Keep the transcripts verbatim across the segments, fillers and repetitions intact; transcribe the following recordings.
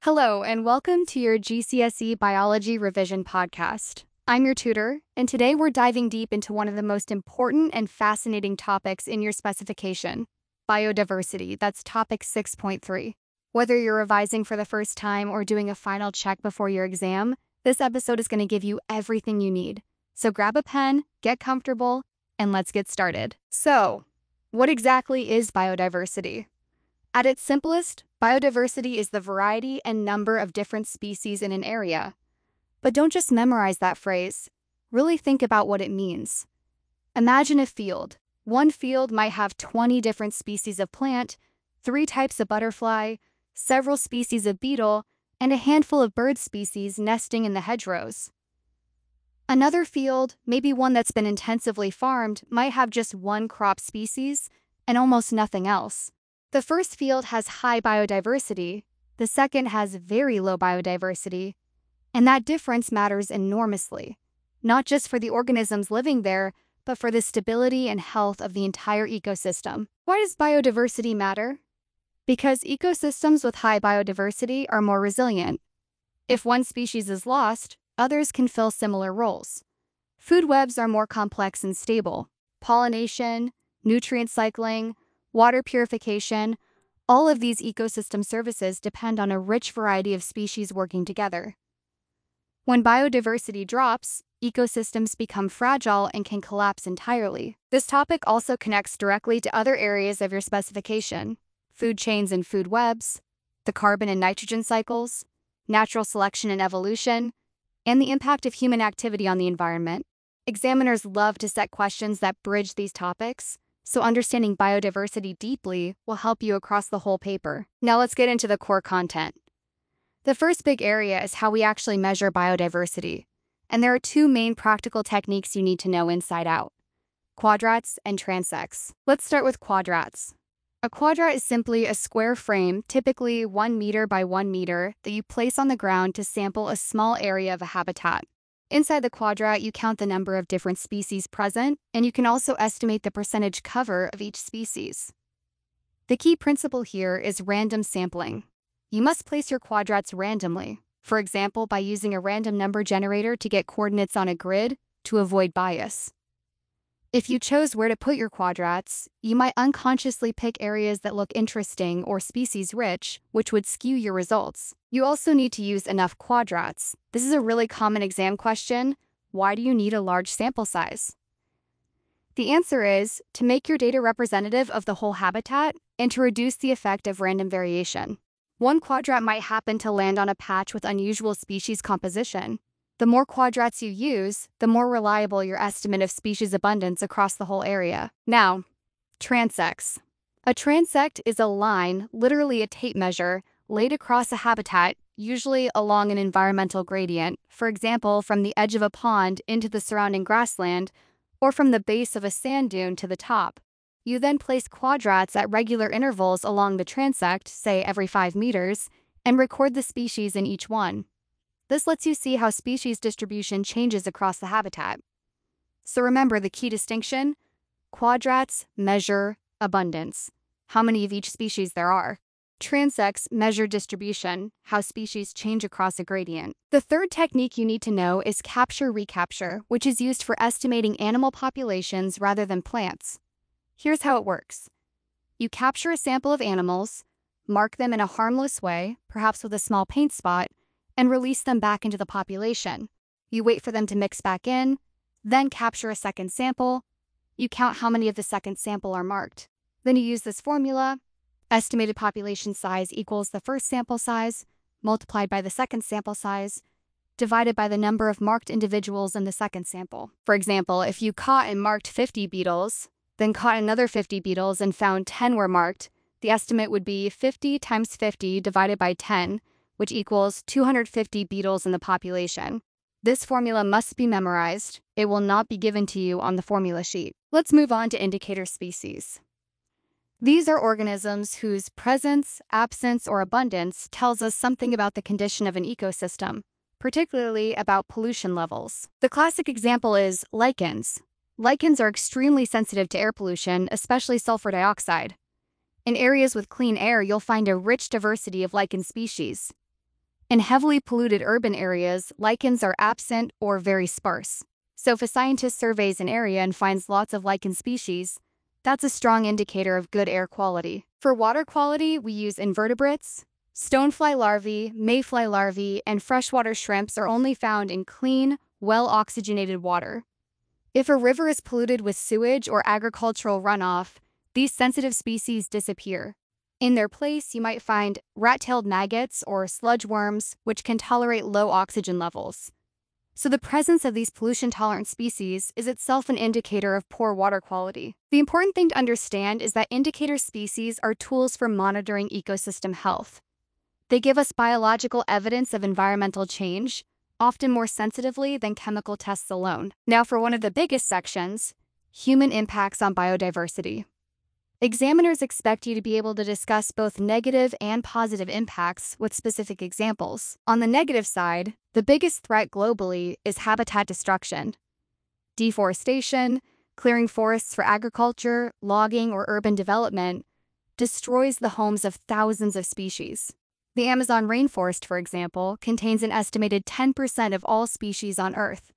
Hello, and welcome to your G C S E Biology Revision podcast. I'm your tutor, and today we're diving deep into one of the most important and fascinating topics in your specification, biodiversity. That's topic six point three. Whether you're revising for the first time or doing a final check before your exam, this episode is going to give you everything you need. So grab a pen, get comfortable, and let's get started. So, what exactly is biodiversity? At its simplest, biodiversity is the variety and number of different species in an area. But don't just memorize that phrase. Really think about what it means. Imagine a field. One field might have twenty different species of plant, three types of butterfly, several species of beetle, and a handful of bird species nesting in the hedgerows. Another field, maybe one that's been intensively farmed, might have just one crop species and almost nothing else. The first field has high biodiversity, the second has very low biodiversity, and that difference matters enormously, not just for the organisms living there, but for the stability and health of the entire ecosystem. Why does biodiversity matter? Because ecosystems with high biodiversity are more resilient. If one species is lost, others can fill similar roles. Food webs are more complex and stable. Pollination, nutrient cycling, water purification, all of these ecosystem services depend on a rich variety of species working together. When biodiversity drops, ecosystems become fragile and can collapse entirely. This topic also connects directly to other areas of your specification: food chains and food webs, the carbon and nitrogen cycles, natural selection and evolution, and the impact of human activity on the environment. Examiners love to set questions that bridge these topics, so understanding biodiversity deeply will help you across the whole paper. Now let's get into the core content. The first big area is how we actually measure biodiversity, and there are two main practical techniques you need to know inside out: quadrats and transects. Let's start with quadrats. A quadrat is simply a square frame, typically one meter by one meter, that you place on the ground to sample a small area of a habitat. Inside the quadrat, you count the number of different species present, and you can also estimate the percentage cover of each species. The key principle here is random sampling. You must place your quadrats randomly, for example, by using a random number generator to get coordinates on a grid to avoid bias. If you chose where to put your quadrats, you might unconsciously pick areas that look interesting or species-rich, which would skew your results. You also need to use enough quadrats. This is a really common exam question. Why do you need a large sample size? The answer is to make your data representative of the whole habitat and to reduce the effect of random variation. One quadrat might happen to land on a patch with unusual species composition. The more quadrats you use, the more reliable your estimate of species abundance across the whole area. Now, transects. A transect is a line, literally a tape measure, laid across a habitat, usually along an environmental gradient, for example, from the edge of a pond into the surrounding grassland, or from the base of a sand dune to the top. You then place quadrats at regular intervals along the transect, say every five meters, and record the species in each one. This lets you see how species distribution changes across the habitat. So remember the key distinction: quadrats measure abundance, how many of each species there are. Transects measure distribution, how species change across a gradient. The third technique you need to know is capture-recapture, which is used for estimating animal populations rather than plants. Here's how it works. You capture a sample of animals, mark them in a harmless way, perhaps with a small paint spot, and release them back into the population. You wait for them to mix back in, then capture a second sample. You count how many of the second sample are marked. Then you use this formula: estimated population size equals the first sample size, multiplied by the second sample size, divided by the number of marked individuals in the second sample. For example, if you caught and marked fifty beetles, then caught another fifty beetles and found ten were marked, the estimate would be fifty times fifty divided by ten, which equals two hundred fifty beetles in the population. This formula must be memorized. It will not be given to you on the formula sheet. Let's move on to indicator species. These are organisms whose presence, absence, or abundance tells us something about the condition of an ecosystem, particularly about pollution levels. The classic example is lichens. Lichens are extremely sensitive to air pollution, especially sulfur dioxide. In areas with clean air, you'll find a rich diversity of lichen species. In heavily polluted urban areas, lichens are absent or very sparse. So if a scientist surveys an area and finds lots of lichen species, that's a strong indicator of good air quality. For water quality, we use invertebrates. Stonefly larvae, mayfly larvae, and freshwater shrimps are only found in clean, well-oxygenated water. If a river is polluted with sewage or agricultural runoff, these sensitive species disappear. In their place, you might find rat-tailed maggots or sludge worms, which can tolerate low oxygen levels. So the presence of these pollution-tolerant species is itself an indicator of poor water quality. The important thing to understand is that indicator species are tools for monitoring ecosystem health. They give us biological evidence of environmental change, often more sensitively than chemical tests alone. Now for one of the biggest sections, human impacts on biodiversity. Examiners expect you to be able to discuss both negative and positive impacts with specific examples. On the negative side, the biggest threat globally is habitat destruction. Deforestation, clearing forests for agriculture, logging, or urban development, destroys the homes of thousands of species. The Amazon rainforest, for example, contains an estimated ten percent of all species on Earth.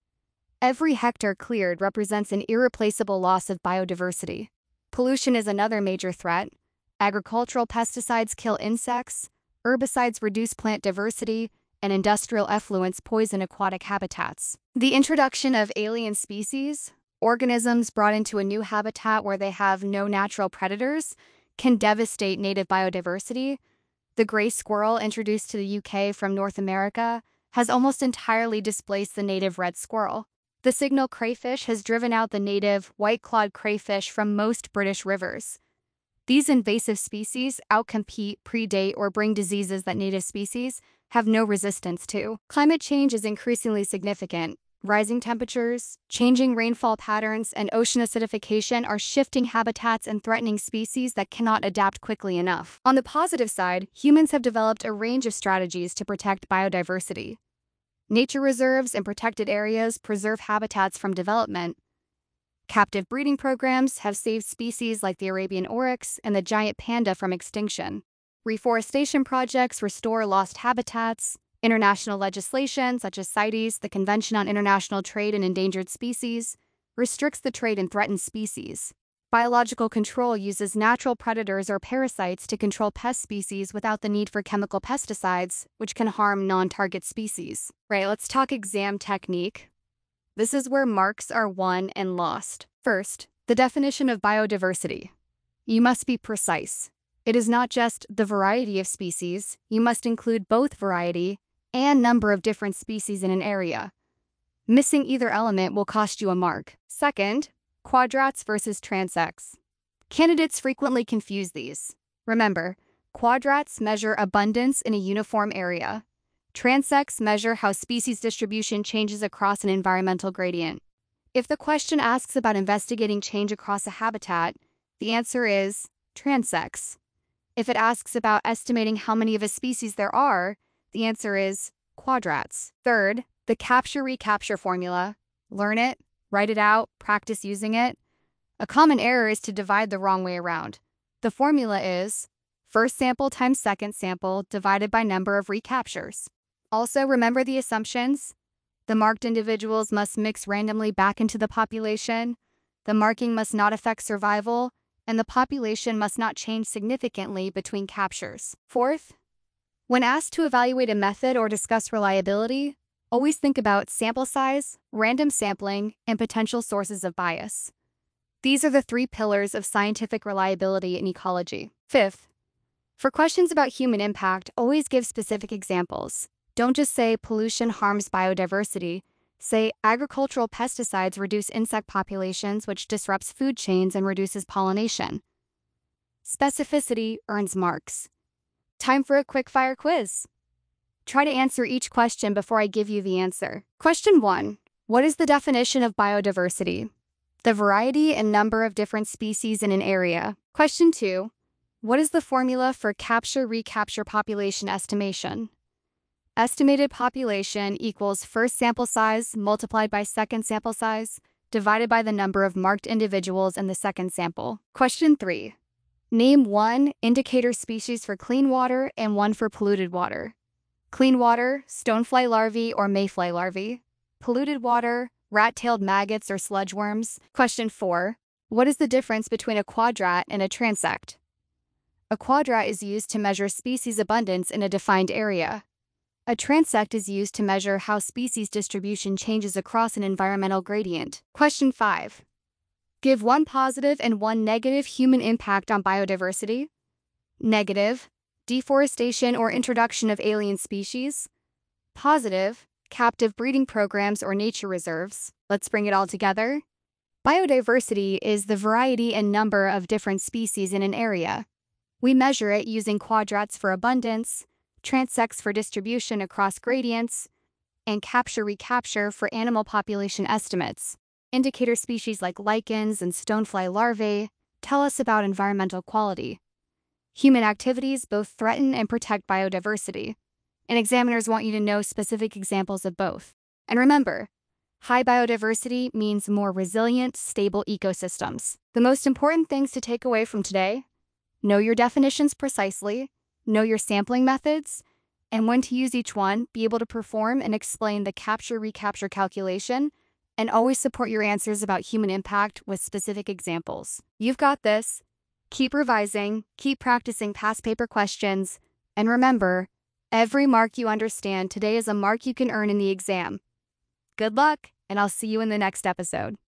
Every hectare cleared represents an irreplaceable loss of biodiversity. Pollution is another major threat. Agricultural pesticides kill insects, herbicides reduce plant diversity, and industrial effluents poison aquatic habitats. The introduction of alien species, organisms brought into a new habitat where they have no natural predators, can devastate native biodiversity. The gray squirrel, introduced to the U K from North America, has almost entirely displaced the native red squirrel. The signal crayfish has driven out the native white-clawed crayfish from most British rivers. These invasive species outcompete, predate, or bring diseases that native species have no resistance to. Climate change is increasingly significant. Rising temperatures, changing rainfall patterns, and ocean acidification are shifting habitats and threatening species that cannot adapt quickly enough. On the positive side, humans have developed a range of strategies to protect biodiversity. Nature reserves and protected areas preserve habitats from development. Captive breeding programs have saved species like the Arabian oryx and the giant panda from extinction. Reforestation projects restore lost habitats. International legislation, such as CITES, the Convention on International Trade in Endangered Species, restricts the trade in threatened species. Biological control uses natural predators or parasites to control pest species without the need for chemical pesticides, which can harm non-target species. Right, let's talk exam technique. This is where marks are won and lost. First, the definition of biodiversity. You must be precise. It is not just the variety of species, you must include both variety and number of different species in an area. Missing either element will cost you a mark. Second, quadrats versus transects. Candidates frequently confuse these. Remember, quadrats measure abundance in a uniform area. Transects measure how species distribution changes across an environmental gradient. If the question asks about investigating change across a habitat, the answer is transects. If it asks about estimating how many of a species there are, the answer is quadrats. Third, the capture-recapture formula. Learn it, write it out, practice using it. A common error is to divide the wrong way around. The formula is first sample times second sample divided by number of recaptures. Also, remember the assumptions. The marked individuals must mix randomly back into the population. The marking must not affect survival, and the population must not change significantly between captures. Fourth, when asked to evaluate a method or discuss reliability, always think about sample size, random sampling, and potential sources of bias. These are the three pillars of scientific reliability in ecology. Fifth, for questions about human impact, always give specific examples. Don't just say pollution harms biodiversity. Say agricultural pesticides reduce insect populations, which disrupts food chains and reduces pollination. Specificity earns marks. Time for a quick-fire quiz. Try to answer each question before I give you the answer. Question one. What is the definition of biodiversity? The variety and number of different species in an area. Question two. What is the formula for capture-recapture population estimation? Estimated population equals first sample size multiplied by second sample size divided by the number of marked individuals in the second sample. Question three. Name one indicator species for clean water and one for polluted water. Clean water, stonefly larvae or mayfly larvae. Polluted water, rat-tailed maggots or sludge worms. Question four. What is the difference between a quadrat and a transect? A quadrat is used to measure species abundance in a defined area. A transect is used to measure how species distribution changes across an environmental gradient. Question five. Give one positive and one negative human impact on biodiversity. Negative, deforestation or introduction of alien species. Positive, captive breeding programs or nature reserves. Let's bring it all together. Biodiversity is the variety and number of different species in an area. We measure it using quadrats for abundance, transects for distribution across gradients, and capture-recapture for animal population estimates. Indicator species like lichens and stonefly larvae tell us about environmental quality. Human activities both threaten and protect biodiversity, and examiners want you to know specific examples of both. And remember, high biodiversity means more resilient, stable ecosystems. The most important things to take away from today: know your definitions precisely, know your sampling methods, and when to use each one, be able to perform and explain the capture-recapture calculation, and always support your answers about human impact with specific examples. You've got this. Keep revising, keep practicing past paper questions, and remember, every mark you understand today is a mark you can earn in the exam. Good luck, and I'll see you in the next episode.